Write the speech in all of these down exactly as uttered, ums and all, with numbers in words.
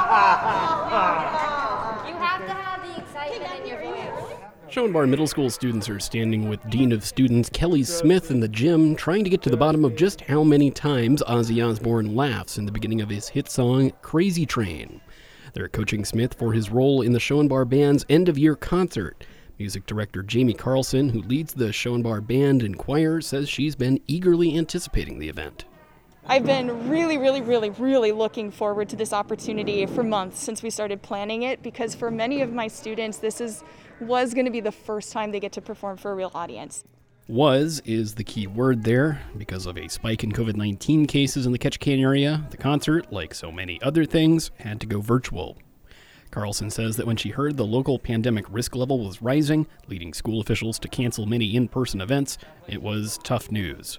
have to have the excitement in your voice. Schoenbar Middle School students are standing with Dean of Students Kelly Smith in the gym, trying to get to the bottom of just how many times Ozzy Osbourne laughs in the beginning of his hit song, Crazy Train. They're coaching Smith for his role in the Schoenbar Band's end-of-year concert. Music director Jamie Carlson, who leads the Schoenbar Band and Choir, says she's been eagerly anticipating the event. I've been really, really, really, really looking forward to this opportunity for months since we started planning it, because for many of my students, this is was going to be the first time they get to perform for a real audience. Was is the key word there. Because of a spike in covid nineteen cases in the Ketchikan area, the concert, like so many other things, had to go virtual. Carlson says that when she heard the local pandemic risk level was rising, leading school officials to cancel many in-person events, it was tough news.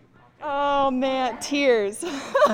Oh man, tears.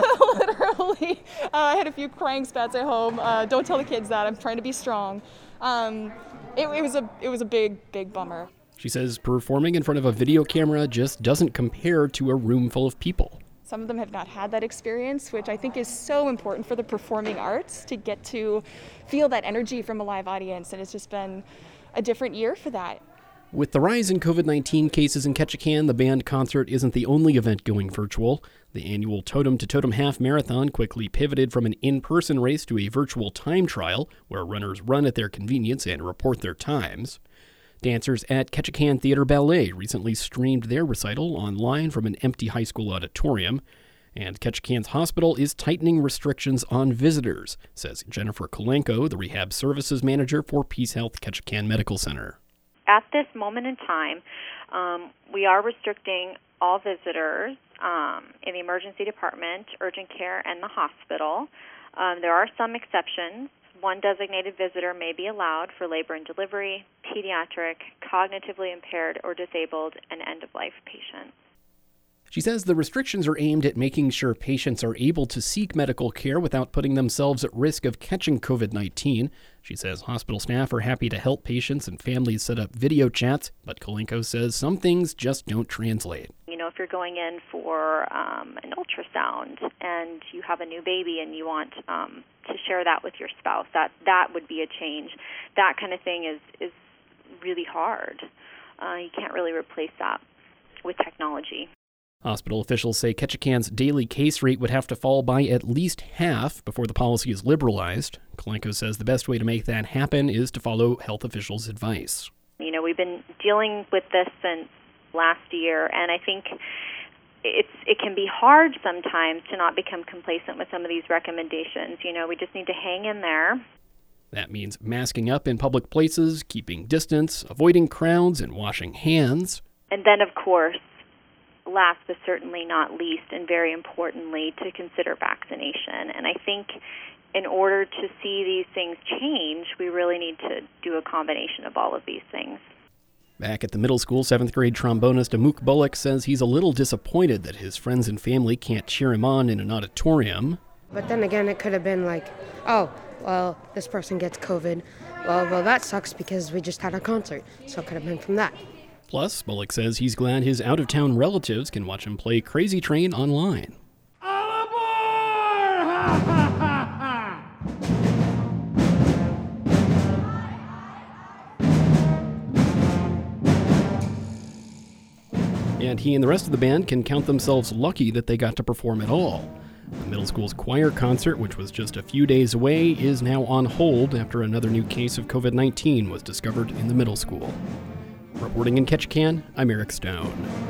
Literally. Uh, I had a few crying spats at home. Uh, don't tell the kids that. I'm trying to be strong. Um, it, it was a it was a big, big bummer. She says performing in front of a video camera just doesn't compare to a room full of people. Some of them have not had that experience, which I think is so important for the performing arts, to get to feel that energy from a live audience, and it's just been a different year for that. With the rise in covid nineteen cases in Ketchikan, the band concert isn't the only event going virtual. The annual Totem to Totem Half Marathon quickly pivoted from an in-person race to a virtual time trial, where runners run at their convenience and report their times. Dancers at Ketchikan Theater Ballet recently streamed their recital online from an empty high school auditorium. And Ketchikan's hospital is tightening restrictions on visitors, says Jennifer Kolenko, the rehab services manager for Peace Health Ketchikan Medical Center. At this moment in time, um, we are restricting all visitors um, in the emergency department, urgent care, and the hospital. Um, there are some exceptions. One designated visitor may be allowed for labor and delivery, pediatric, cognitively impaired or disabled, and end-of-life patients. She says the restrictions are aimed at making sure patients are able to seek medical care without putting themselves at risk of catching covid nineteen. She says hospital staff are happy to help patients and families set up video chats, but Kolenko says some things just don't translate. You know, if you're going in for um, an ultrasound and you have a new baby and you want um, to share that with your spouse, that, that would be a change. That kind of thing is, is really hard. Uh, you can't really replace that with technology. Hospital officials say Ketchikan's daily case rate would have to fall by at least half before the policy is liberalized. Kolenko says the best way to make that happen is to follow health officials' advice. You know, we've been dealing with this since last year, and I think it's it can be hard sometimes to not become complacent with some of these recommendations. You know, we just need to hang in there. That means masking up in public places, keeping distance, avoiding crowds, and washing hands. And then, of course, last but certainly not least, and very importantly, to consider vaccination. And I think in order to see these things change, we really need to do a combination of all of these things. Back at the middle school, seventh grade trombonist Amuk Bullock says he's a little disappointed that his friends and family can't cheer him on in an auditorium. But then again, it could have been like, oh, well, this person gets COVID. Well, well, that sucks because we just had a concert. So it could have been from that. Plus, Bullock says he's glad his out-of-town relatives can watch him play Crazy Train online. All aboard! Ha, ha, ha, ha. And he and the rest of the band can count themselves lucky that they got to perform at all. The middle school's choir concert, which was just a few days away, is now on hold after another new case of covid nineteen was discovered in the middle school. Reporting in Ketchikan, I'm Eric Stone.